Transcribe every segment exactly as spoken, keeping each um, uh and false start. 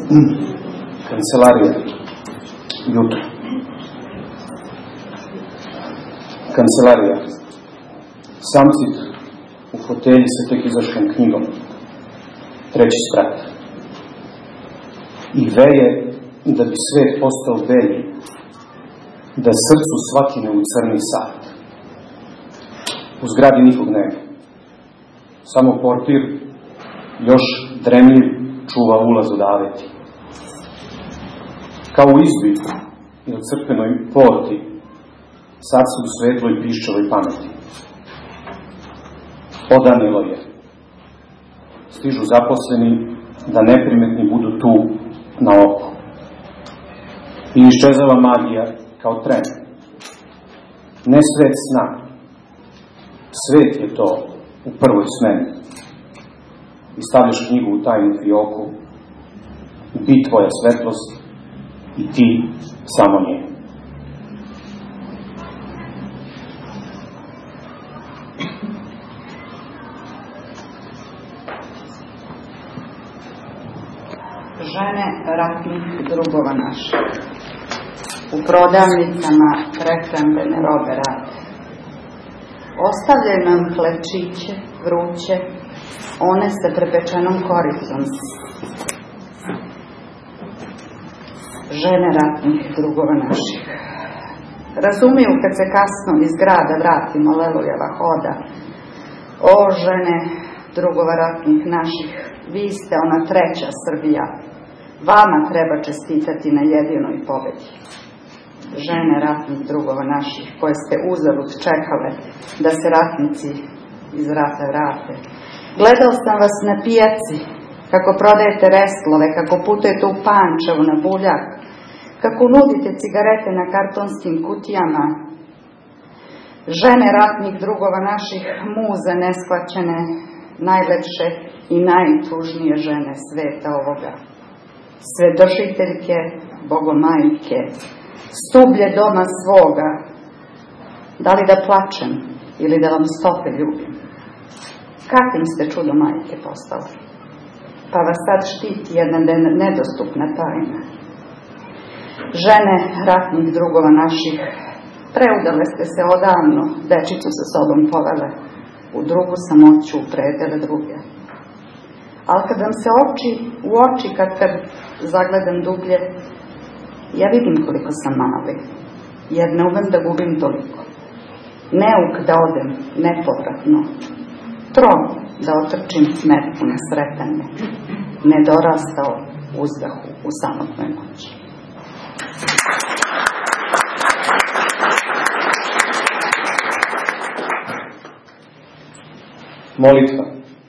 Kancelarija. Jutro. Kancelarija. Samcit u fotelji sa tek izašlom knjigom. Treći sprat. I veje da bi svet postao belji, da srcu svakine u crni sat. U zgradi nikog nema. Samo portir, još dremljiv, čuva ulaz od aveti. Kao u izbi i u crkvenoj porti, sad su u svetloj piščevoj pameti. Odanilo je. Stižu zaposleni da neprimetni budu tu na oko. I iščezava magija kao tren. Ne svet sna. Svet je to u prvoj smeni. I stavljaš knjigu u tajnu fioku, bi tvoja svetlost i ti samo nje. Žene ratnih drugova naših u prodavnicama prehrambene robe rade. Ostavljaju nam hlebčiće vruće, one sa prepečenom koricom. Žene ratnih drugova naših razumiju kad se kasno iz grada vratimo Lelujeva hoda. O žene drugova ratnih naših, vi ste ona treća Srbija. Vama treba čestitati na jedinoj pobedi. Žene ratnih drugova naših, koje ste uzalud čekale da se ratnici iz rata vrate. Gledao sam vas na pijaci, kako prodajete reslove, kako putujete u Pančevu na Buljak, kako nudite cigarete na kartonskim kutijama. Žene ratnih drugova naših, muze neshvaćene, najlepše i najtužnije žene sveta ovoga. Svedržiteljke, bogomajke, stublje doma svoga. Da li da plačem ili da vam stope ljubim? Kakvim ste čudo majke postale? Pa vas sad štiti jedna nedostupna tajna. Žene ratnih drugova naših, preudale ste se odavno, dečicu sa sobom povele, u drugu samoću u predele druge. Ali kad vam se oči, u oči, kad, kad zagledam dublje, ja vidim koliko sam mali, jer ne umem da gubim toliko. Neuk da odem nepovratno, trom da otrčim smetku na sretanje, nedorastao uzdahu u samotnoj noći. Molitva.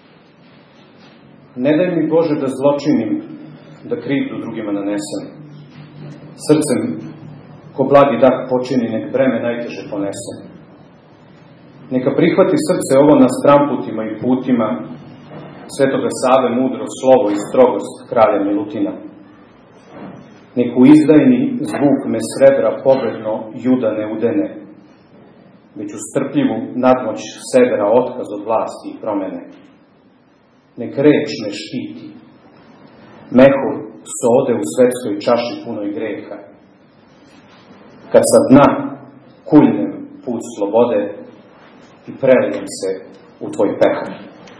Ne daj mi Bože da zločinim, da krivdu drugima nanesem. Srcem, ko blagi dah počini, nek breme najteže ponese. Neka prihvati srce ovo na stramputima i putima Svetoga Save mudro slovo i strogost kralja Milutina. Nek u izdajni zvuk me srebra pobedno juda ne udene, već u strpljivu nadmoć severa otkaz od vlasti i promene. Nek reč me štiti, mehur sode u svetskoj čaši punoj greha. Kad sa dna kuljnem put slobode i prelijem se u tvoj pehar.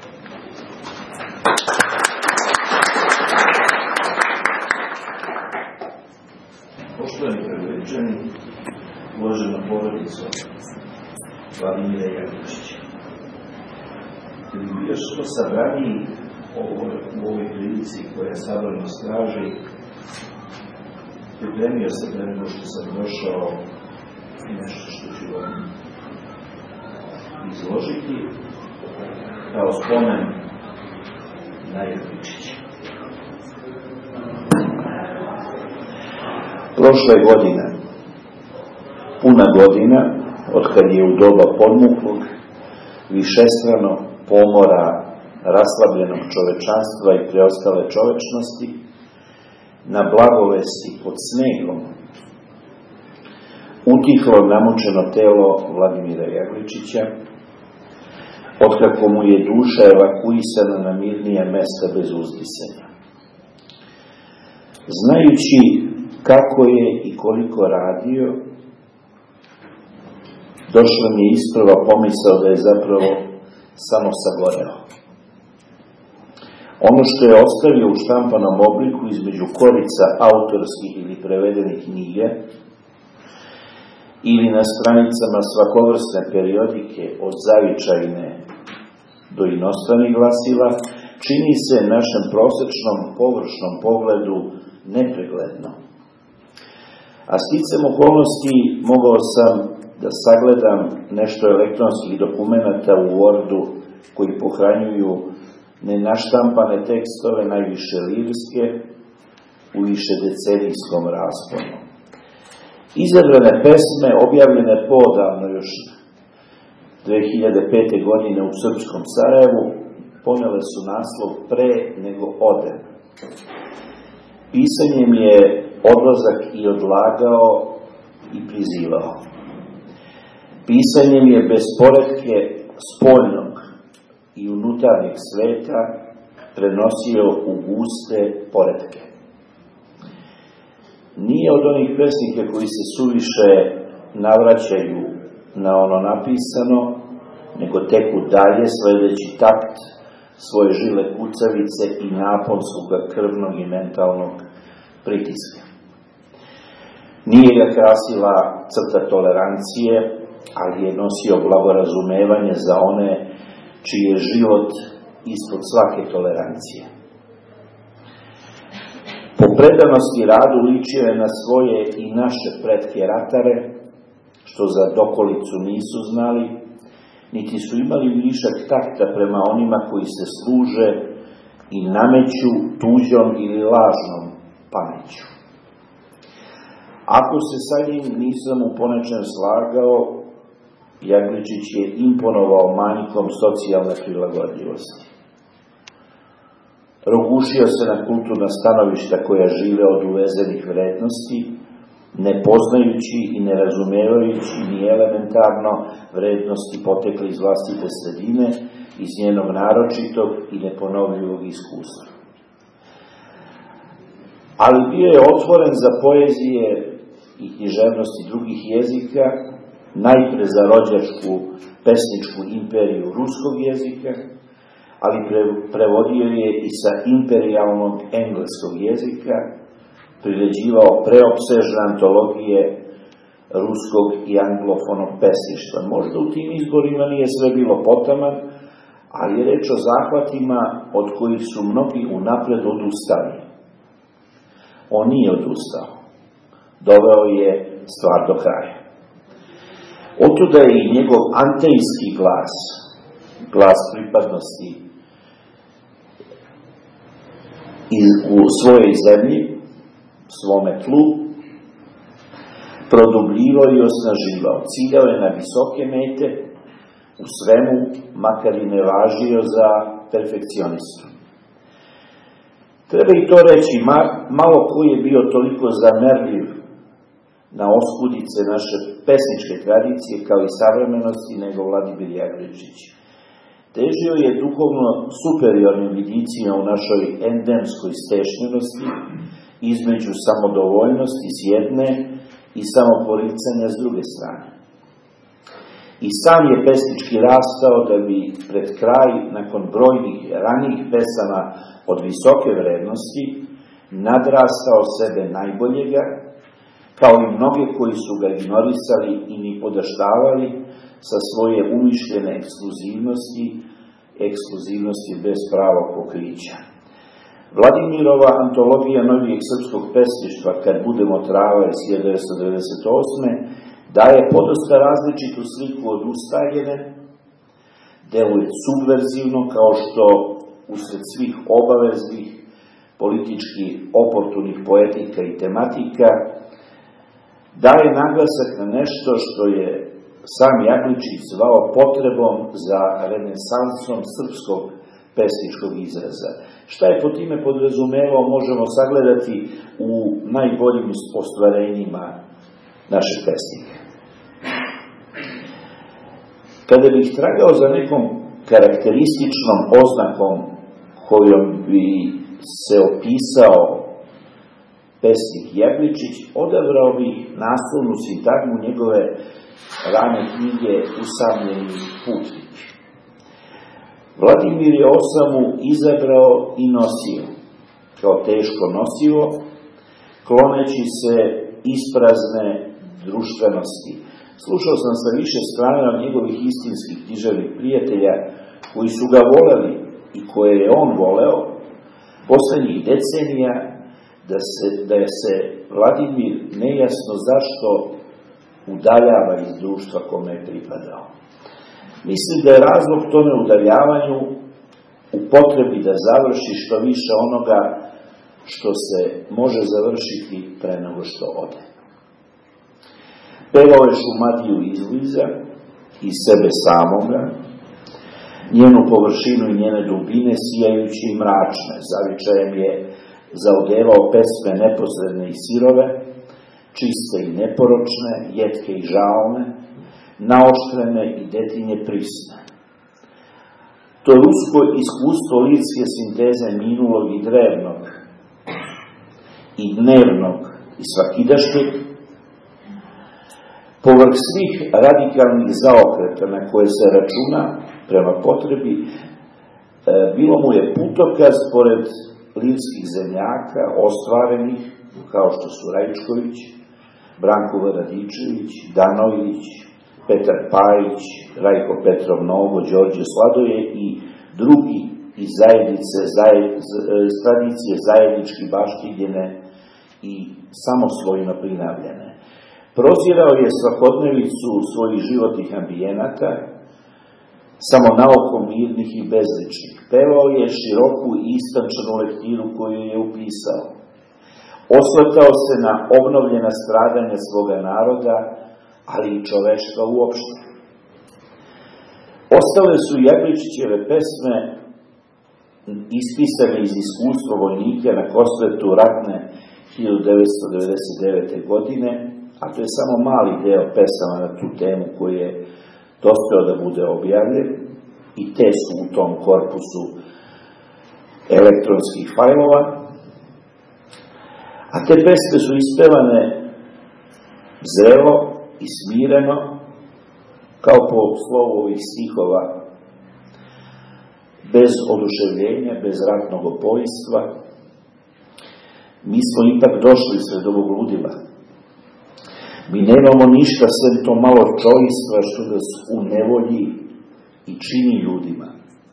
Poštovani preveličani, uvažena porodica Vladimira Jagličića. Kad bi bio što sabraniji u ovoj prilici koja sabrano straži, pripremio se pre nego što sam došao i nešto što ću vam izložiti kao spomen na Jagličića. Prošle godine, puna godina, otkad je u doba podmuklog, višestrano pomora raslabljenog čovečanstva i preostale čovečnosti, na blagovesti pod snegom, utihlo namučeno telo Vladimira Jagličića, otkako mu je duša evakuisana na mirnije mesta bez uzdisanja. Znajući kako je i koliko radio, došla mi je isprva pomisao da je zapravo samo sagoreo. Ono što je ostavio u štampanom obliku između korica autorskih ili prevedenih knjige ili na stranicama svakovrsne periodike od zavičajne do inostranih glasila, čini se našem prosečnom površnom pogledu nepregledno. A sticam okolnosti mogao sam da sagledam nešto elektronskih dokumenata u Wordu koji pohranjuju nenaštampane tekstove, najviše lirske, u više decenijskom rasponu. Izabrane pesme, objavljene poodavno još dve hiljade pete. godine u srpskom Sarajevu, ponele su naslov Pre nego odem. Pisanjem je odlazak i odlagao i prizivao. Pisanjem je bez poretke spoljnog i unutarnjeg sveta prenosio u guste poretke. Nije od onih pesnika koji se suviše navraćaju na ono napisano, nego teku dalje sledeći takt svoje žile kucavice i naponskog krvnog i mentalnog pritiska. Nije ga krasila crta tolerancije, ali je nosio blagorazumevanje za one čiji je život ispod svake tolerancije. Po predanosti radu ličio je na svoje i naše pretke ratare, što za dokolicu nisu znali, niti su imali višak takta prema onima koji se služe i nameću tuđom ili lažnom pameću. Ako se sa njim nisam u ponečem slagao, Jagličić je imponovao manjkom socijalne prilagodljivosti. Rogušio se na kulturna stanovišta koja žive od uvezenih vrednosti, ne poznajući i ne razumevajući ni elementarno vrednosti potekle iz vlastite sredine, iz njenog naročitog i neponovljivog iskustva. Ali bio je otvoren za poezije i književnosti drugih jezika, najpre za rođačku pesničku imperiju ruskog jezika, ali pre, prevodio je i sa imperijalnog engleskog jezika, priređivao preopsežne antologije ruskog i anglofonog pesništva. Možda u tim izborima nije sve bilo potaman, ali je reč o zahvatima od kojih su mnogi unapred odustali. On nije odustao. Doveo je stvar do kraja. Otuda je i njegov antejski glas, glas pripadnosti u svojoj zemlji, svome tlu, produbljivao i osnaživao. Ciljao je na visoke mete, u svemu, makar i ne važio za perfekcionistu. Treba i to reći, malo ko je bio toliko zamerljiv na oskudice naše pesničke tradicije kao i savremenosti nego Vladimir Jagličić. Težio je duhovno superiornim vidicima u našoj endemskoj stešnjenosti između samodovoljnosti s jedne i samoporicanja s druge strane. I sam je pesnički rastao da bi pred kraj, nakon brojnih ranijih pesama od visoke vrednosti, nadrastao sebe najboljega, kao i mnoge koji su ga ignorisali i ni podaštavali sa svoje umišljene ekskluzivnosti, ekskluzivnosti bez pravog pokrića. Vladimirova antologija novijeg srpskog pesništva, Kad budemo trava iz hiljadu devetsto devedeset osme. daje podosta različitu sliku od ustaljene, deluje subverzivno kao što usred svih obaveznih, politički oportunih poetika i tematika, daje naglasak na nešto što je sam Jagličić zvao potrebom za renesansom srpskog pesničkog izraza. Šta je po time podrazumevao, možemo sagledati u najboljim ostvarenjima našeg pesnika. Kada bih tragao za nekom karakterističnom oznakom kojom bi se opisao pesnik Jegličić, odabrao bih naslovnu sintagmu njegove rane knjige Usamljeni putnik. Vladimir je osamu izabrao i nosio, kao teško nosivo, kloneći se isprazne društvenosti. Slušao sam sa više strana od njegovih istinskih književnih prijatelja, koji su ga voleli i koje je on voleo, poslednjih decenija, da se, da je se Vladimir nejasno zašto udaljava iz društva kome je pripadao. Mislim da je razlog tome udaljavanju u potrebi da završi što više onoga što se može završiti pre nego što ode. Pevao je Šumadiju izbliza i sebe samoga, njenu površinu i njene dubine sijajući i mračne. Zavičajem je zaodevao pesme neposredne i sirove, čiste i neporočne, jetke i žalne, naoštrene i detinje prisne. To rusko iskustvo lirske sinteze minulog i drevnog i dnevnog i svakidašnjeg, povrh svih radikalnih zaokreta na koje se računa prema potrebi, bilo mu je putokaz pored lirskih zemljaka, ostvarenih, kao što su Rajčković, Branko Radičević, Danović, Petar Pajić, Rajko Petrov Novo, Đorđe Sladoje i drugi iz zajednice, zajed, z, tradicije zajednički baštiljene i samosvojno prinavljene. Prozirao je svakodnevicu svojih životnih ambijenata, samo naoko mirnih i bezličnih. Pevao je široku i istančanu lektiru koju je upisao. Osvrtao se na obnovljena stradanja svoga naroda, ali i čovečka uopšte. Ostale su Jegličićeve pesme ispisane iz iskustva vojnika na Kosletu ratne hiljadu devetsto devedeset devete. godine, a to je samo mali deo pesama na tu temu koji je dospeo da bude objavljen, i te su u tom korpusu elektronskih fajlova, a te pesme su ispevane zrelo i smireno, kao po slovu ovih stihova, bez oduševljenja, bez ratnog opojstva. Mi smo ipak došli sred ovog ludila. Mi nemamo ništa sem to malo čojstva što nas u nevolji i čini ljudima.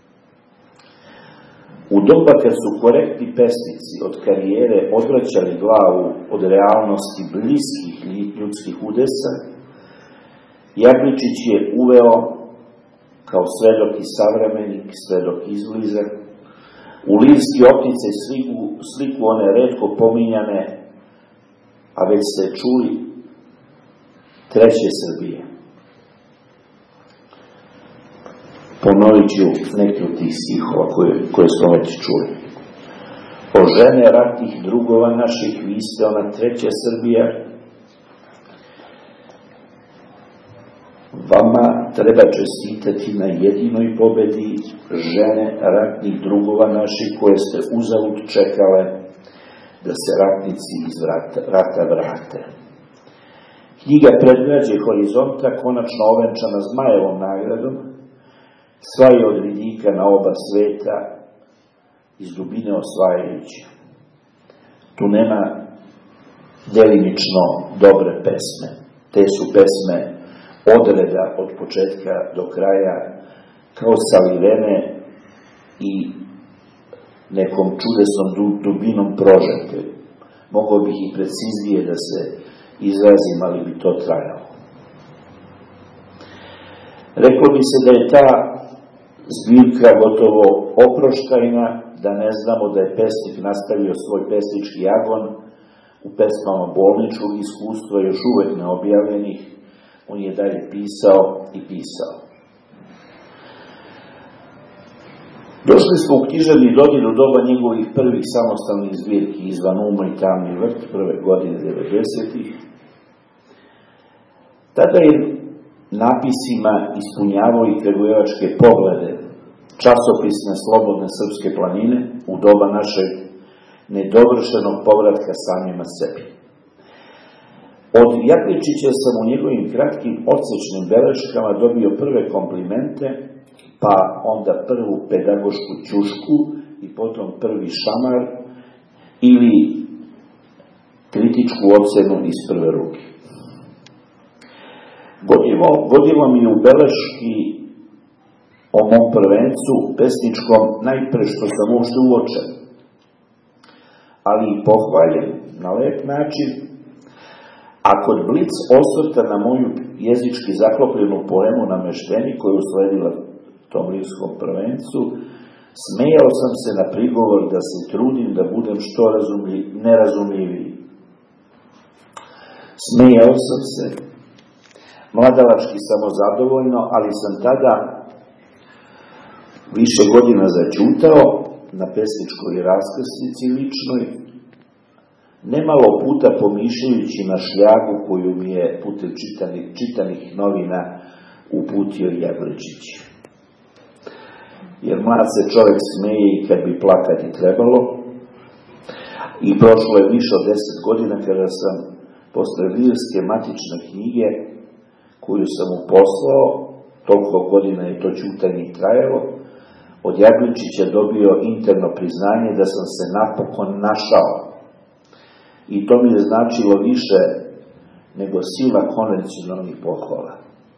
U doba kad su korektni pesnici od karijere odvraćali glavu od realnosti bliskih ljudskih udesa, Jegličić je uveo kao svedok i savremenik, svedok izbliza, u lirski optice sliku, sliku one retko pominjane, a već ste čuli, treće Srbije. Ponovit ću neke od tih stihova koje, koje smo već čuli. O žene ratnih drugova naših, vi ste ona treća Srbija. Vama treba čestitati na jedinoj pobedi, žene ratnih drugova naših, koje ste uzalud čekale da se ratnici iz rata vrate. Knjiga Predgrađe horizonta, konačno ovenčana Zmajevom nagradom, sva je od vidika na oba sveta, iz dubine osvajajuća. Tu nema delimično dobre pesme. Te su pesme odreda od početka do kraja, kao salivene i nekom čudesnom dubinom prožete. Mogao bih i preciznije da se izrazim, ali bi to trajalo. Reklo bi se da je ta zbirka gotovo oproštajna, da ne znamo da je pesnik nastavio svoj pesnički agon u pesmama bolničkog iskustva, još uvek neobjavljenih. On je dalje pisao i pisao. Došli smo u književni dodir u doba njegovih prvih samostalnih zbirki Izvan uma i Tamni vrt, prve godine devedesetih. Tada je napisima ispunjavao i kragujevačke poglede, časopisne slobodne srpske planine u doba našeg nedovršenog povratka samima sebi. Od Jagličića sam u njegovim kratkim odsečnim beleškama dobio prve komplimente, pa onda prvu pedagošku ćušku i potom prvi šamar ili kritičku ocenu iz prve ruke. Godilo, godilo mi u beleški o mom prvencu pesničkom najpre što sam uopšte uočen, ali i pohvaljen na lep način, a kod blic osvrta na moju jezički zaklopljenu poemu Namešteni koju je usledila tom livskom prvencu, smejao sam se na prigovor da se trudim da budem što razumljiv, nerazumljiviji. Smejao sam se, mladalački samozadovoljno, ali sam tada više godina začutao na pesničkoj raskrsnici ličnoj, nemalo puta pomišljajući na šljagu koju mi je putem čitanih, čitanih novina uputio Jagličić. Jer mlad se čovjek smeje i kad bi plakati trebalo. I prošlo je više od deset godina kada sam posle lirske matične knjige koju sam mu poslao, toliko godina je to ćutanje i trajalo, od Jagličića dobio interno priznanje da sam se napokon našao. I to mi je značilo više nego sila konvencionalnih pohvala.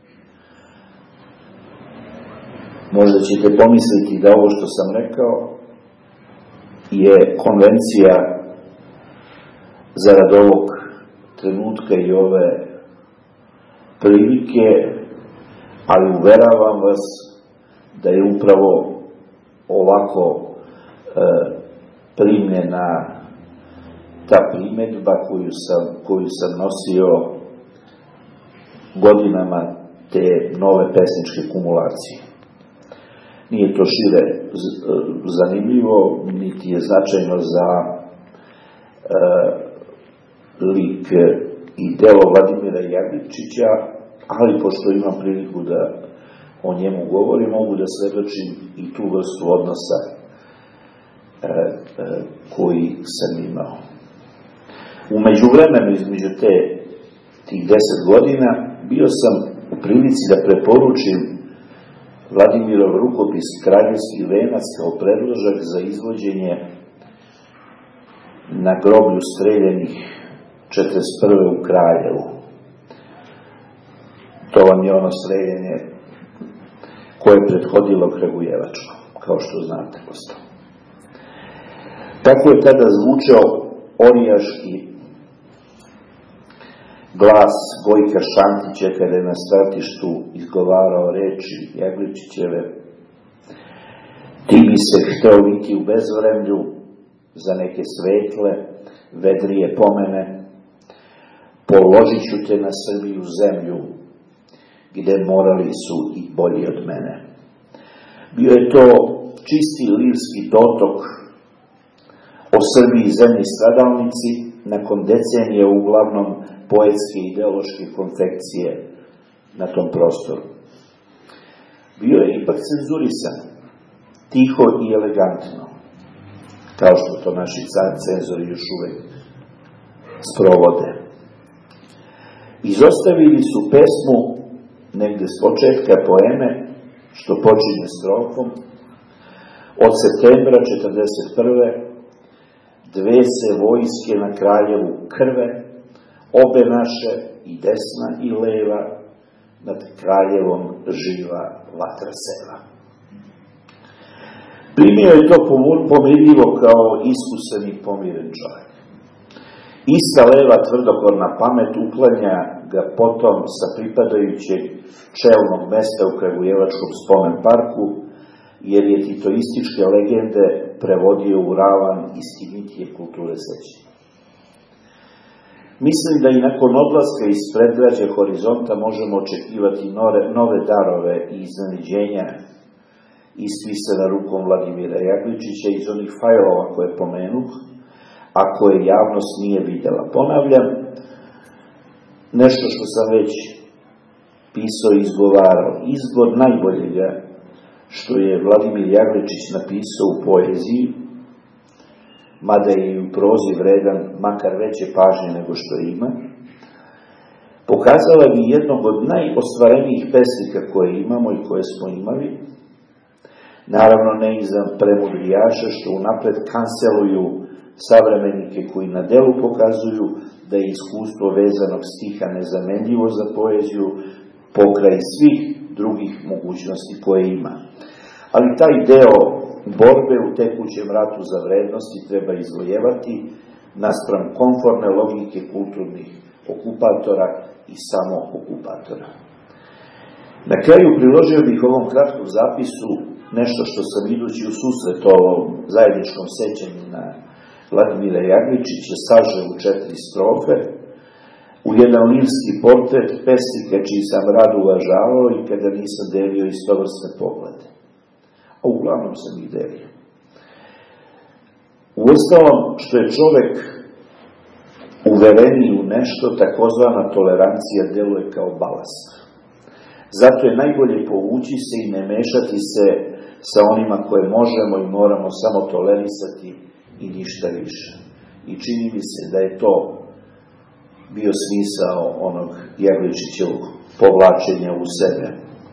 Možda ćete pomisliti da ovo što sam rekao je konvencija zarad ovog trenutka i ove prilike, ali uveravam vas da je upravo ovako e, primljena ta primedba koju sam, koju sam nosio godinama te nove pesničke kumulacije. Nije to šire zanimljivo, niti je značajno za e, lik i delo Vladimira Jagličića, ali pošto imam priliku da o njemu govorim, mogu da svedočim i tu vrstu odnosa e, e, koji sam imao. U međuvremenu između te tih deset godina bio sam u prilici da preporučim Vladimirov rukopis Kraljevski venac kao predložak za izvođenje na groblju streljanih četrdeset prve u Kraljevu. To vam je ono streljenje koje je prethodilo Kragujevačko, kao što znate posto. Tako je tada zvučao orijaški glas Gojka Šantića kada je na stratištu izgovarao reči Jagličićeve: ti bi se hteo biti u bezvremlju za neke svetle, vedrije pomene, položit ću te na Srbiju zemlju, gde morali su i bolji od mene. Bio je to čisti lirski dotok o Srbiji zemlji stradalnici, nakon decenije uglavnom poetske i ideološke konfekcije na tom prostoru. Bio je ipak cenzurisan, tiho i elegantno, kao što to naši cenzori još uvek sprovode. Izostavili su pesmu negde s početka poeme, što počinje strofom: od septembra četrdeset prve dve se vojske na Kraljevu krve, obe naše, i desna i leva, nad Kraljevom živa vatra seva. Primio je to pomirljivo kao iskusan i pomiren čovjek. Ista leva tvrdokorna pamet uklanja ga potom sa pripadajućeg čelnog mesta u Kragujevačkom spomen parku, jer je titoističke legende prevodio u ravan istinitije kulture sećanja. Mislim da i nakon odlaska iz predgrađa Horizonta možemo očekivati nove, nove darove i iznenađenja ispisana rukom Vladimira Jagličića iz onih fajlova koje pomenuh, a koje javnost nije vidjela. Ponavljam, nešto što sam već pisao i izgovarao. Izbor najboljega što je Vladimir Jagličić napisao u poeziji mada je i u prozi vredan makar veće pažnje nego što ima, pokazala bi jednog od najostvarenijih pesnika koje imamo i koje smo imali, naravno ne iza premudrijaša što unapred kanceluju savremenike koji na delu pokazuju da je iskustvo vezanog stiha nezamenljivo za poeziju pokraj svih drugih mogućnosti koje ima. Ali taj deo borbe u tekućem ratu za vrednosti treba izvojevati naspram komfortne logike kulturnih okupatora i samo okupatora. Na kraju priložio bih ovom kratkom zapisu nešto što sam idući u susret ovom zajedničkom sećanju na Vladimira Jagličića sažeo u četiri strofe, u jedan lirski portret pesnika čiji sam rad uvažavao i kada nisam delio istovrsne poglede. A uglavnom sam ih delio. Uostalom, što je čovek uvereniji u nešto, takozvana tolerancija deluje kao balast. Zato je najbolje povući se i ne mešati se sa onima koje možemo i moramo samo tolerisati i ništa više. I čini mi se da je to bio smisao onog Jagličićevog povlačenja u sebe.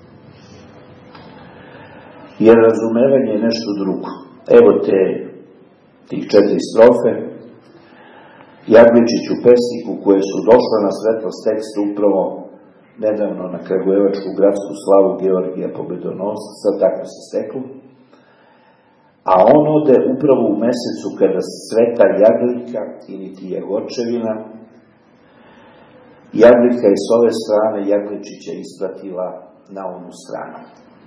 Jer razumevanje je nešto drugo. Evo te, tih četiri strofe, Jagličiću pesniku koje su došle na svetlost teksta upravo nedavno na Kragujevačku gradsku slavu Georgija Pobedonosca, tako se steklo, a on ode upravo u mesecu kada cveta jagljika ili ti jagorčevina. Jagljika je s ove strane Jagličića ispratila na onu stranu.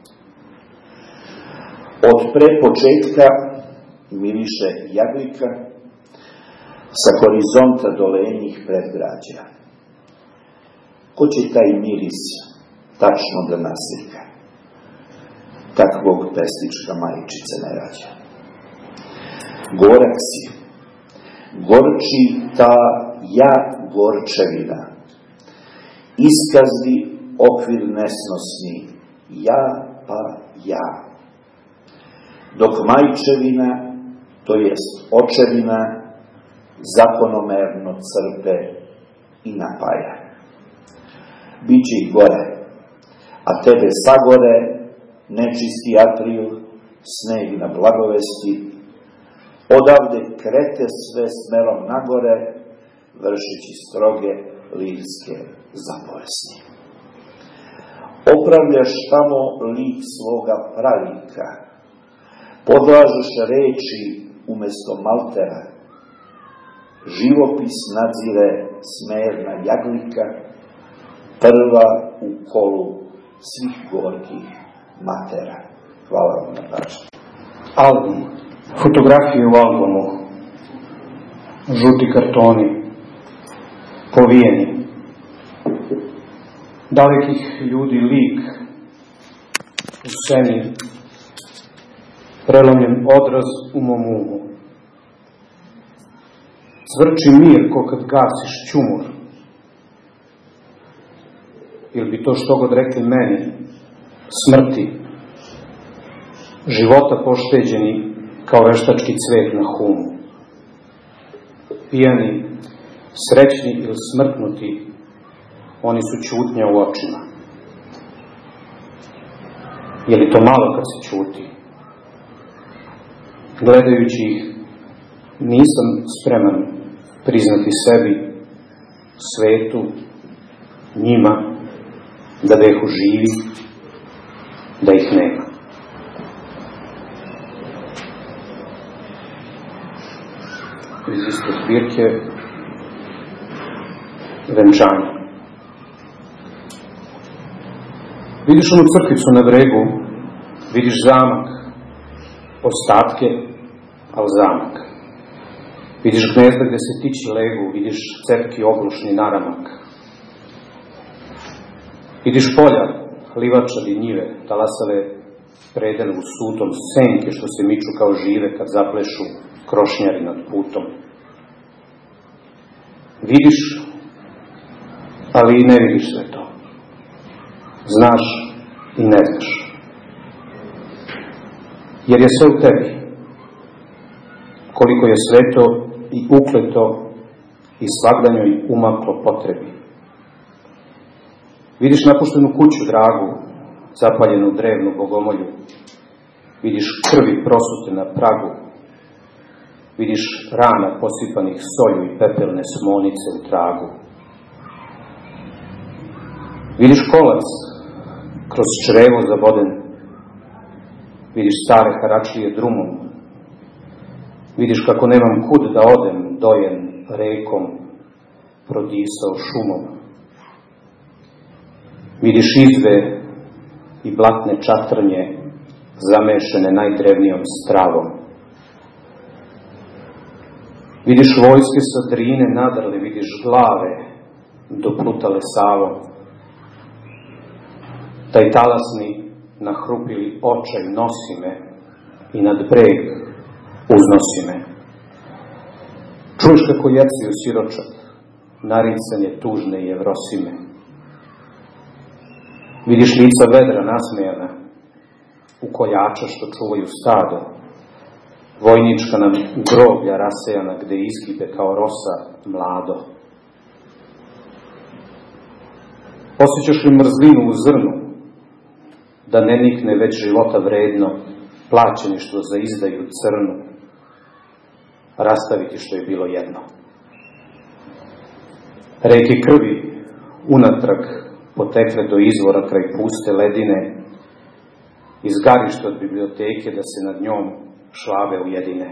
Od pre početka miriše jagljika, sa horizonta dolenjih predgrađa. Ko će taj miris tačno da naslika? Takvog pesnička majčica ne rađa. Gorak si, gorči ta ja gorčevina, iskazni okvir nesnosni, ja pa ja. Dok majčevina, to jest očevina, zakonomerno crpe i napaja. Biće ih gore, a tebe sagore, nečisti april, sneg na blagovesti, odavde krete sve smerom nagore, vršeći stroge lirske zapovesti. Opravljaš tamo lik svoga pravika, podlažeš reči umesto maltera, živopis nadzire smerna jaglika, prva u kolu svih gorkih matera. Hvala vam na pažnju. Album. Fotografije u albumu. Žuti kartoni. Povijeni. Dalekih ljudi lik u sceni. Prelomljen odraz u mom umu. Cvrči mir ko kad gasiš ćumur. Ili bi to što god rekli meni, smrti, života pošteđeni kao veštački cvet na humu. Pijani, srećni ili smrtnuti, oni su ćutnja u očima. Je li to malo kad se ćuti? Gledajući ih, nisam spreman priznati sebi, svetu, njima, da vehu živi, da ih nema. Iz iste zbirke Venčanje. Vidiš onu crkvicu na bregu, vidiš zamak, ostatke, ali zamak. Vidiš gnezda gde se tiči legu, vidiš cepki oglušni naramak. Vidiš polja, livačadi njive, talasave predele u sutom, senke što se miču kao žive kad zaplešu krošnjari nad putom. Vidiš, ali i ne vidiš sve to. Znaš i ne znaš. Jer je sve u tebi. koliko je sveto i ukleto i svagdanjoj umaklo potrebi. Vidiš napuštenu kuću dragu, zapaljenu drevnu bogomolju, vidiš krvi prosute na pragu, vidiš rana posipanih solju i pepelne smonice u tragu. Vidiš kolac kroz črevo zaboden, vidiš stare haračlije drumom, vidiš kako nemam kud da odem, dojen rekom, prodisao šumom. Vidiš izbe i blatne čatrnje, zamešene najdrevnijom stravom. Vidiš vojske sa Drine nadrle, vidiš glave doplutale Savom. Taj talasni nahrupili očaj nosi me i nad breg uznosi me. Čuješ kako jecaju siročad, naricanje tužne i evrosime. Vidiš lica vedra nasmejana, u koljača što čuvaju stado, vojnička nam groblja rasejana gde izgibe kao rosa mlado. Osjećaš li mrzlinu u zrnu, da ne nikne već života vredno, plaćeništvo za izdaju crnu, rastaviti što je bilo jedno. Reke krvi unatrag potekle do izvora kraj puste ledine, izgarište od biblioteke da se nad njom šlabe ujedine.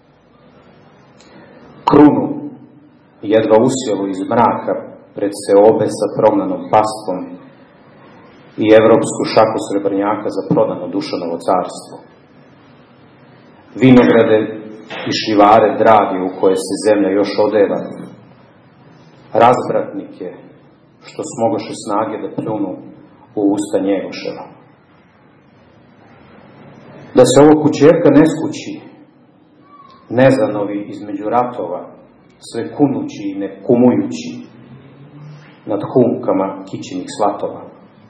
Krunu jedva usjelo iz mraka pred seobe sa prognanom pastvom i evropsku šaku srebrnjaka za prodano Dušanovo carstvo. Vinograde i šljivare drage u koje se zemlja još odeva, razbratnike što smogoše snage da pljunu u usta Njegoševa. Da se ovo kućerka ne skući, nezanovi između ratova, sve kunući i ne kumujući nad humkama kićinih svatova.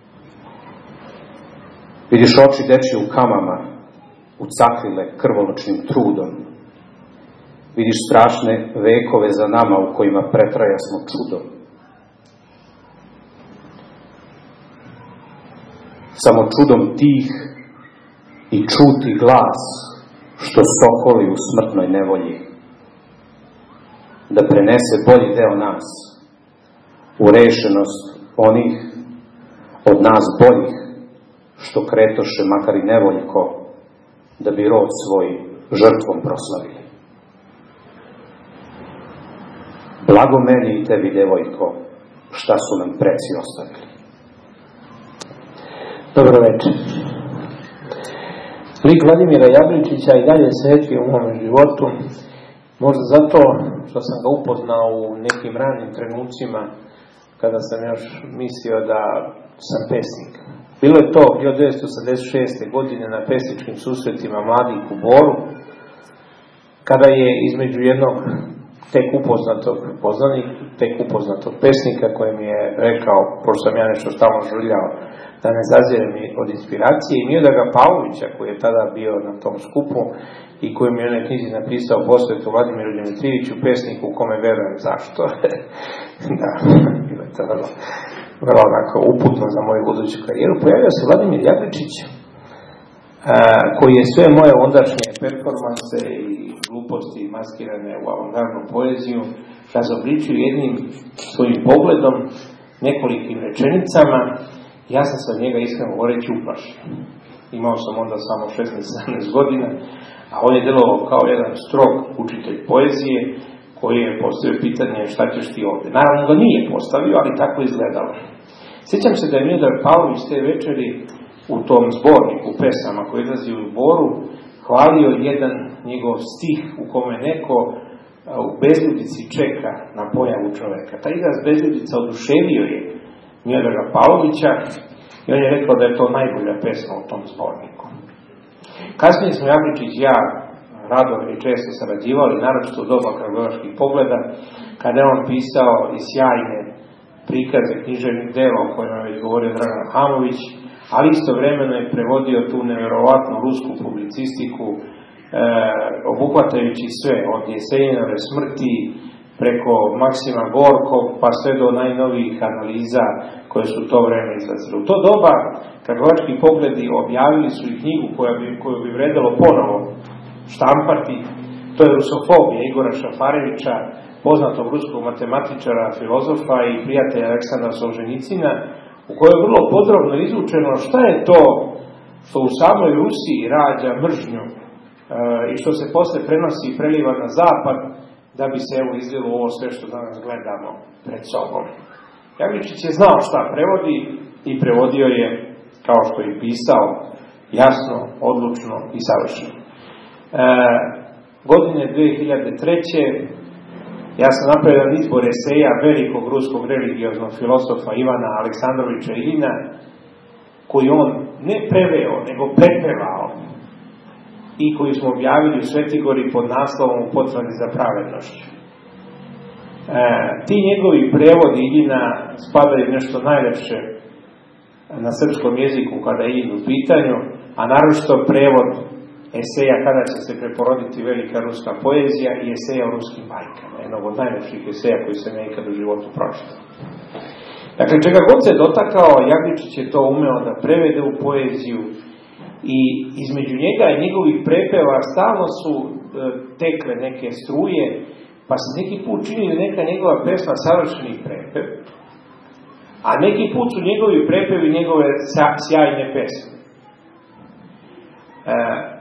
Vidiš oči deči u kamama, ucaklile krvonočnim trudom. Vidiš strašne vekove za nama u kojima pretraja smo čudom. Samo čudom tih i čuti glas što sokoli u smrtnoj nevolji, da prenese bolji deo nas u rešenost onih od nas boljih što kretoše makar i nevoljko da bi rod svoj žrtvom proslavili. Blago meni i tebi, devojko, šta su nam preci ostavili. Dobro večer. Lik Vladimira Jabljičića i dalje svetli u mome životu, možda zato što sam ga upoznao u nekim ranim trenucima kada sam još mislio da sam pesnik. Bilo je to hiljadu devetsto osamdeset šeste. godine na pesničkim susretima mladih u Boru, kada je između jednog tek upoznatog poznanik, tek upoznatog pesnika koji mi je rekao, pošto sam ja nešto stalno žuljao, da ne zazirem od inspiracije, i Miodraga Pavlovića, koji je tada bio na tom skupu i koji mi je u jednoj knjizi napisao posvetu Vladimiru Dimitrijeviću, pesniku u kome verujem zašto. Da, bilo je to vrlo, vrlo onako uputno za moju buduću karijeru. Pojavio se Vladimir Jabljičić, koji je sve moje ondašnje performanse i gluposti maskirane u avangardnu poeziju razobličio jednim svojim pogledom, nekolikim rečenicama. Ja sam sa njega iskreno govoreći uplašen. Imao sam onda samo šesnaest sedamnaest godina, a on je delovao kao jedan strog učitelj poezije koji je postavio pitanje šta ćeš ti ovdje. Naravno ga nije postavio, ali tako izgledalo. Sjećam se da je Miodrag Pavlović te večeri u tom zborniku pesama koji izlazi u Boru hvalio jedan njegov stih u kome neko u bezljudici čeka na pojavu čoveka. Taj izraz bezljudica oduševio je Miodraga Pavlovića i on je rekao da je to najbolja pesma u tom zborniku. Kasnije smo Jabljičić i ja rado i često sarađivali, naročito u doba kragujevačkih pogleda, kada je on pisao i sjajne prikaze književnih dela o kojima je već govorio Dragan Hamović, ali istovremeno je prevodio tu neverovatnu rusku publicistiku obuhvatajući sve, od Jesenjinove smrti, preko Maksima Gorkog, pa sve do najnovijih analiza koje su to vreme izlazile. U to doba, Karlovački pogledi objavili su i knjigu koja bi, koju bi vredelo ponovo štampati, to je Rusofobija Igora Šafarevića, poznatog ruskog matematičara, filozofa i prijatelja Aleksandra Solženjicina, u kojoj je vrlo podrobno izučeno šta je to što u samoj Rusiji rađa mržnju e, i što se posle prenosi i preliva na zapad, da bi se evo izlilo ovo sve što danas gledamo pred sobom. Jagličić je znao šta prevodi i prevodio je, kao što je pisao, jasno, odlučno i savršeno. E, godine dve hiljade treće. ja sam napravio jedan izbor eseja velikog ruskog religioznog filosofa Ivana Aleksandrovića Iljina, koji on ne preveo, nego prepevao i koji smo objavili u Svetigori pod naslovom U potrazi za pravednošću. E, ti njegovi prevodi Iljina spadaju nešto najlepše na srpskom jeziku kada je Iljin u pitanju, a naročito prevod eseja Kada će se preporoditi velika ruska poezija i eseja o ruskim bajkama, jednog od najlepših eseja koji sam ja ikad u životu pročitao. Dakle, čega god se dotakao, Jagličić je to umeo da prevede u poeziju i između njega i njegovih prepeva stalno su e, tekle neke struje, pa se neki put čini neka njegova pesma savršeni prepev, a neki put su njegovi prepevi njegove sjajne pesme. E,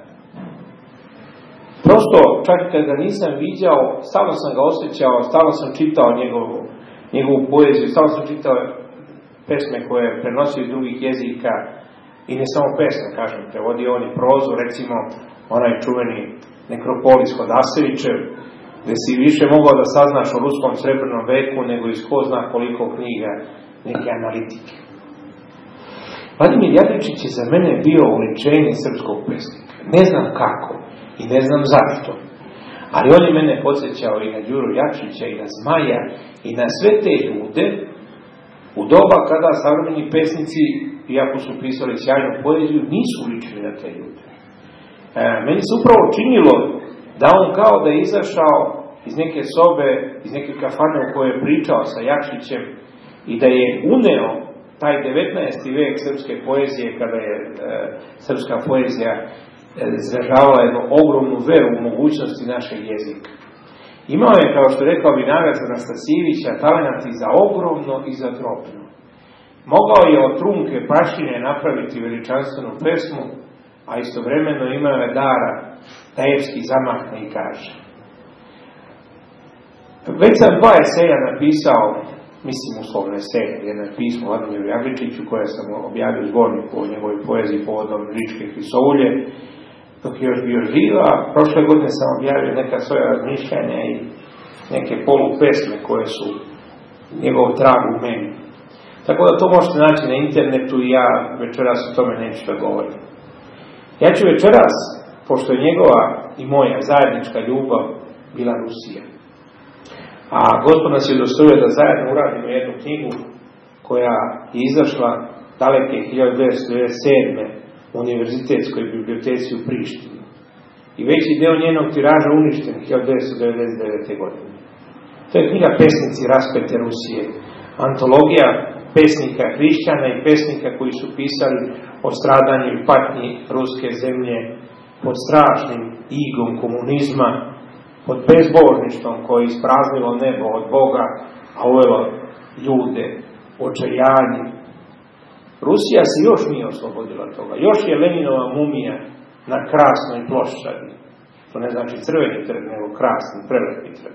prosto, čak kad ga nisam viđao, stalno sam ga osjećao, stalno sam čitao njegovu, njegovu poeziju, stalno sam čitao pesme koje prenosio iz drugih jezika i ne samo pesme, kažem, prevodio on i prozu, recimo onaj čuveni Nekropolis Hodasevićev, gde si više mogao da saznaš o ruskom srebrnom veku nego iz ko zna koliko knjiga neke analitike. Vladimir Jagličić je za mene bio oličenje srpskog pesnika. Ne znam kako i ne znam zašto, ali on je mene podsjećao i na Đuru Jakšića i na Zmaja i na sve te ljude u doba kada savremeni pesnici, iako su pisali sjajnu poeziju, nisu ličili na te ljude. E, meni se upravo činilo da on kao da je izašao iz neke sobe, iz neke kafane u kojoj je pričao sa Jakšićem i da je uneo taj devetnaesti vek srpske poezije, kada je e, srpska poezija e, izražavala jednu ogromnu veru u mogućnosti našeg jezika. Imao je, kao što je rekao Vinagac Anastasijevića, talenat i za ogromno i za drobno. Mogao je od trunke prašine napraviti veličanstvenu pesmu, a istovremeno imao je dara da epski zamahne i kaže. Već sam dva eseja napisao, mislim uslovno eseja, jedno je pismo Vladimiru Jagličiću koje sam objavio u zborniku o njegovoj poeziji povodom Ličke Hristovolje, dok je još bio živa. Prošle godine sam objavio neka svoja razmišljanja i neke polupesme koje su njegov trag u meni. Tako da to možete naći na internetu i ja večeras o tome neću da govorim. Ja ću večeras, pošto je njegova i moja zajednička ljubav bila Rusija, a Gospod nas je udostojio da zajedno uradimo jednu knjigu koja je izašla daleke hiljadu devetsto devedeset sedme u Univerzitetskoj biblioteci u Prištini. I veći deo njenog tiraža uništen hiljadu devetsto devedeset devete. godine. To je knjiga Pesnici raspete Rusije. Antologija pesnika hrišćana i pesnika koji su pisali o stradanju i patnji ruske zemlje pod strašnim igom komunizma, pod bezbožništvom koje je ispraznilo nebo od Boga, a uvelo ljude očajanju. Rusija se još nije oslobodila toga. Još je Leninova mumija na krasnoj ploščadi. To ne znači crveni trg, nego krasni, prelepi trg.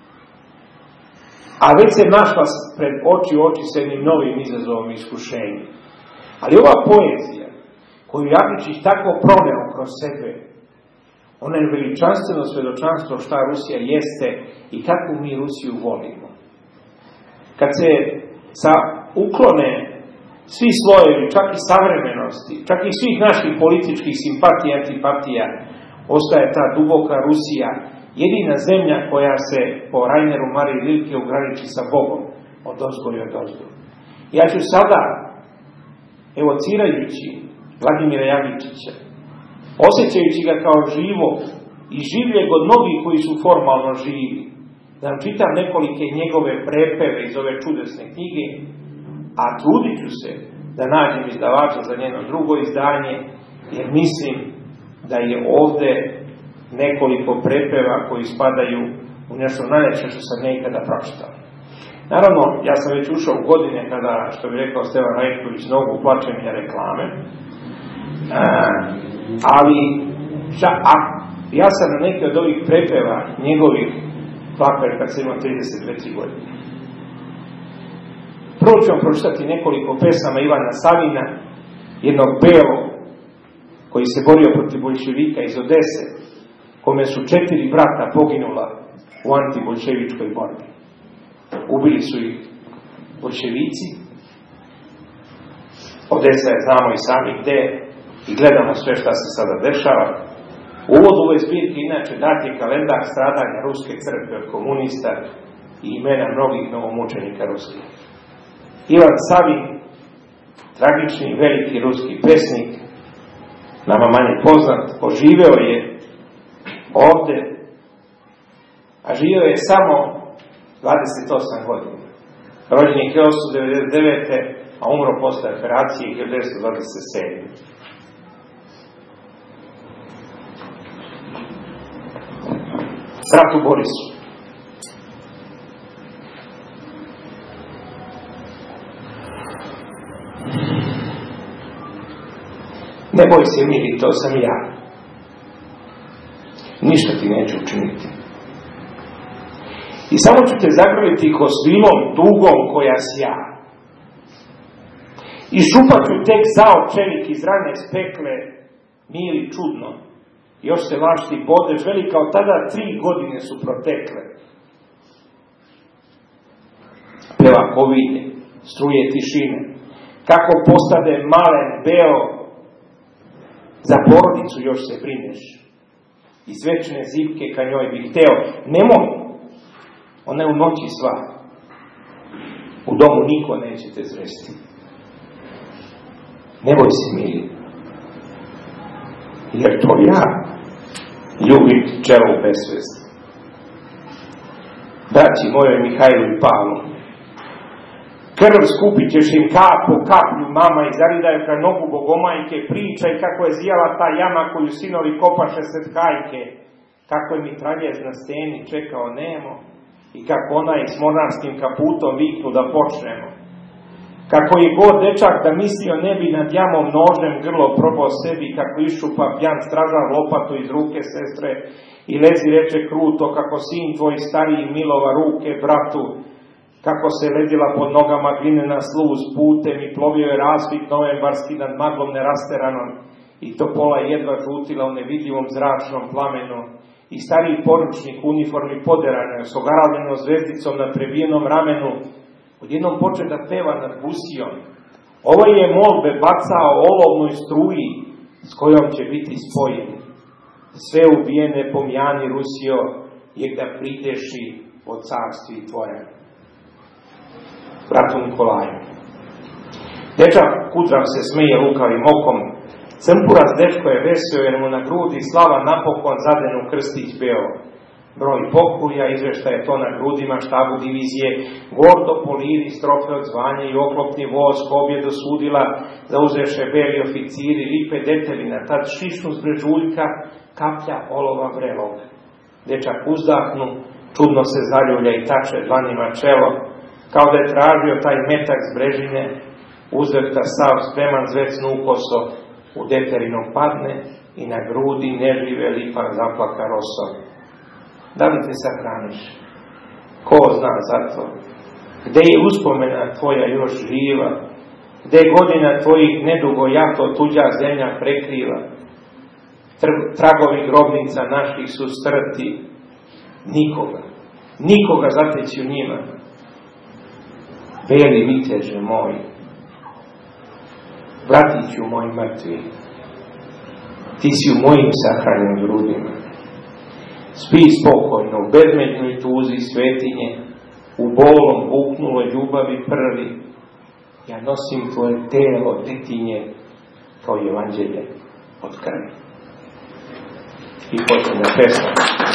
A već se našla pred oči u oči s jednim novim izazovom i iskušenjem. Ali ova poezija, koju Jagličić tako proneo kroz sebe, ona je veličanstveno svedočanstvo šta Rusija jeste i kako mi Rusiju volimo. Kad se sa uklone svi slojevi, čak i savremenosti, čak i svih naših političkih simpatija i antipatija, ostaje ta duboka Rusija, jedina zemlja koja se po Raineru Mariji Rilke ograniči sa Bogom od ozgo i od ozgo. Ja ću sada, evocirajući Vladimira Jagličića, osjećajući ga kao živo i življeg od mnogih koji su formalno živi. Da vam čitam nekolike njegove prepeve iz ove čudesne knjige, a trudit ću se da nađem izdavača za njeno drugo izdanje, jer mislim da je ovde nekoliko prepeva koji spadaju u nešto najljepše što sam nekada pročitao. Naravno, ja sam već ušao u godine kada, što bi rekao Stevan Rajković, nogu plaćenja reklame, a, ali ša, a, ja sam na neke od ovih prepeva njegovih plakao kad sam imao trideset dve godine. Prvo ću vam pročitati nekoliko pesama Ivana Savina, jednog belog koji se borio protiv boljševika iz Odese, kome su četiri brata poginula u antiboljševičkoj borbi. Ubili su ih boljševici. Odesa je, znamo i sami gde, i gledamo sve šta se sada dešava. U uvodu ove zbirke inače dat je kalendar stradanja Ruske crkve od komunista i imena mnogih novomučenika ruskih. Ivan Savin, tragični veliki ruski pesnik, nama manje poznat, poživeo je ovde, a živio je samo dvadeset osam godina. Rođen je hiljadu osamsto devedeset devete. a umro posle operacije hiljadu devetsto dvadeset sedme. Bratu Borisu. Ne boj se, mili, to sam ja. Ništa ti neću učiniti. I samo ću te zagrliti kostilom dugom koja si ja. I šupat ću tek zao čelik iz rane spekle, mili, čudno. Još se lašti bodeš, veli kao tada tri godine su protekle. Peva kovilje, struje tišine. Kako postade malen, beo, za porodicu još se brineš. Iz večne zipke ka njoj bih hteo. Nemoj, ona je u noći sva. U domu niko neće te zresti. Ne boj se, mili. Jer to ja ljubim čelo u besvest. Braći mojoj Mihajlu i Pavlu, krv skupit ćeš im kap po kaplju, mama, i zaridaju kraj nogu bogomajke, pričaj kako je zijala ta jama koju sinovi kopaše sred hajke, kako je mitraljez na steni čekao nemo i kako onaj s monarskim kaputom viknu da počnemo. Kako je god dečak da mislio ne bi nad jamom nožem grlo probao sebi, kako iščupa pjan stražar lopatu iz ruke sestre i lezi reče kruto, kako sin tvoj stariji milova ruke bratu, kako se ledila pod nogama glinena sluz putem i plovio je rasvit novembarski nad maglom nerasteranom i topola jedva žutila u nevidljivom zračnom plamenu i stariji poručnik u uniformi poderane s ogaravljenom zvezdicom na prebijenom ramenu odjednom poče da peva nad busijom. Ovo je molbe bacao olovnoj struji s kojom će biti spojen. Sve ubijene pomjani Rusijo, jek da prideši o carstvi tvoje. Bratu Nikolaju. Dečak Kudrav se smije lukavim okom. Crnpuras dečko je vesio jer mu na grudi slava napokon zadenu krstić beo. Broj pokuja, izvešta je to na grudima štabu divizije, gordo poliri, strofe od zvanja i oklopni voz pobjedu sudila, zauzeše beli oficiri, lipe detelina, tad šišnu s brežuljka, kaplja olova vrelog. Dečak uzdahnu, čudno se zaljulja i tače dlanima čelo, kao da je tražio taj metak z brežine, uzvrta sav spreman zvecnu ukoso, u deterinom padne i na grudi nežive lipan zaplaka rosom. Da li te sahraniš? Ko zna za to? Gde je uspomena tvoja još živa? Gde godina tvojih nedugo jato tuđa zemlja prekriva? Tragovi grobnica naših su strti. Nikoga. Nikoga zateći u njima. Beli viteže moj, bratiću moj mrtvi, ti si u mojim sahranjenim grudima. Spi spokojno, u bezmeđnoj tuzi svetinje, u bolom buknuloj ljubavi prvi, ja nosim tvoje telo, detinje, kao evanđelje od krvi. i počne da pesma.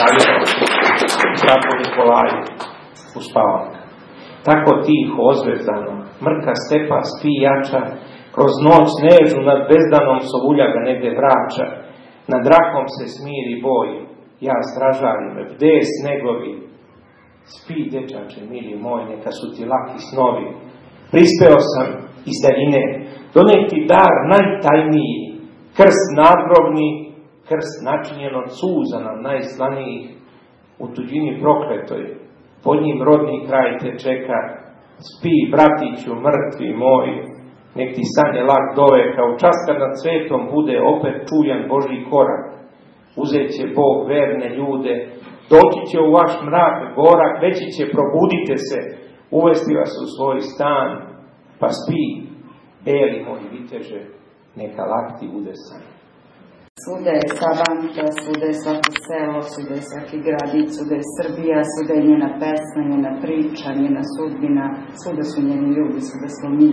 Tako Nikolaju uspavanka. Tako tiho, ozvezdano, mrka stepa spi jača, kroz noć nežu nad bezdanom sovulja ga negde vraća, nad rakom se smiri boj, ja stražarim, bde snegovi, spi dečače, mili moj, neka su ti laki snovi, prispeo sam iz daljine, doneti dar najtajniji, krst nadgrobni, krst načinjen od suza nam najslanijih, u tuđini prokletoj, pod njim rodni kraj te čeka, spi, bratiću, mrtvi moj, nek ti sanje lak doveka, u čas kad nad svetom bude opet čujan Božji korak, uzet će Bog verne ljude, doći će u vaš mrak, gorak, reći će probudite se, uvesti vas u svoj stan, pa spi, beli moj viteže, neka lak ti bude san. Svuda je Sabanka, svuda je svako selo, svuda je svaki gradić, svuda je Srbija, svuda je njena pesma, njena priča, njena sudbina, svuda su njeni ljudi, svuda smo mi.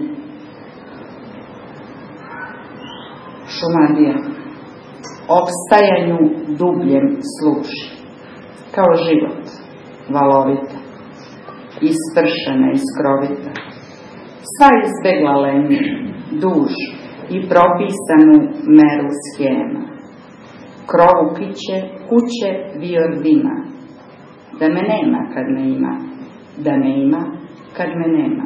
Šumadija. Opstajanju dubljem služi. Kao život, valovita, ispršena i skrovita. Sva izbegla lenju, duž i propisanu meru schema. Krovu kiće, kuće vior dima. Da me nema kad me ima, da me ima kad me nema.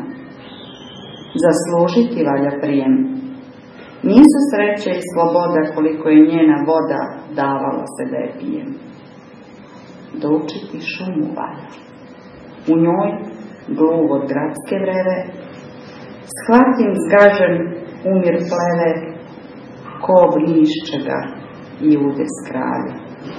Zaslužiti valja prijem. Nisu sreće i sloboda koliko je njena voda davala se da je pijem. Doučiti šumu valja. U njoj, gluv od gradske vreve, shvatim zgažen umir pleve, kov niščega i udes kralja.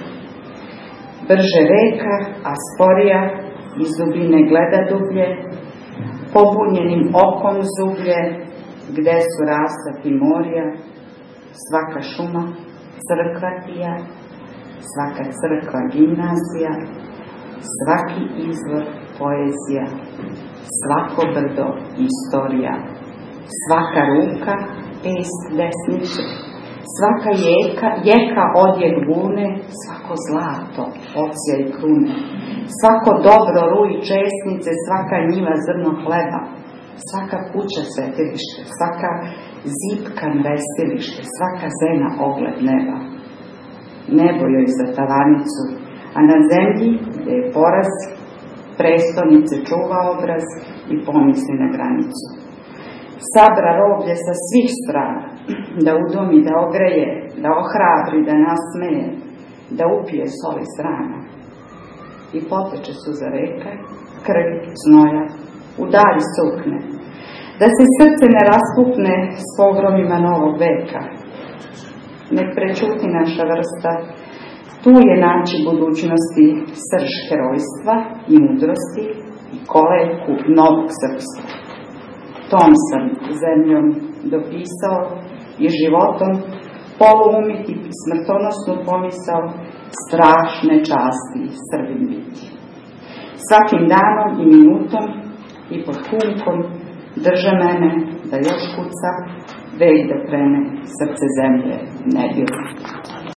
Brže reka, a sporija, iz dubine gleda dublje, pobunjenim okom zublje, gde su rastati morja, svaka šuma, crkva tija, svaka crkva gimnazija, svaki izvor poezija, svako brdo istorija, svaka ruka pest desnice, svaka jeka, jeka odjek bune, svako zlato, ocija i krune, svako dobro ruj česnice, svaka njiva zrno hleba, svaka kuća svetilište, svaka zipka mrestilište, svaka zena ogled neba. Nebo joj za tavanicu, a na zemlji gde je poraz, prestonice čuva obraz i pomisli na granicu. Sabra roblje sa svih strana, da udomi, da ogreje, da ohrabri, da nasmeje, da upije soli s rana. I poteče suza reka, krv, znoja, u dalj sukne, da se srce ne raspukne s pogromima novog veka. Nek prečuti naša vrsta, tu je naći budućnosti srž herojstva i mudrosti i kolevku novog srpstva. Tom sam zemljom dopisao i životom poluumiti smrtonosnu pomisao strašne časti Srbim biti. Svakim danom i minutom i pod humkom drže mene da još kuca, već da krene srce zemlje ne bilo.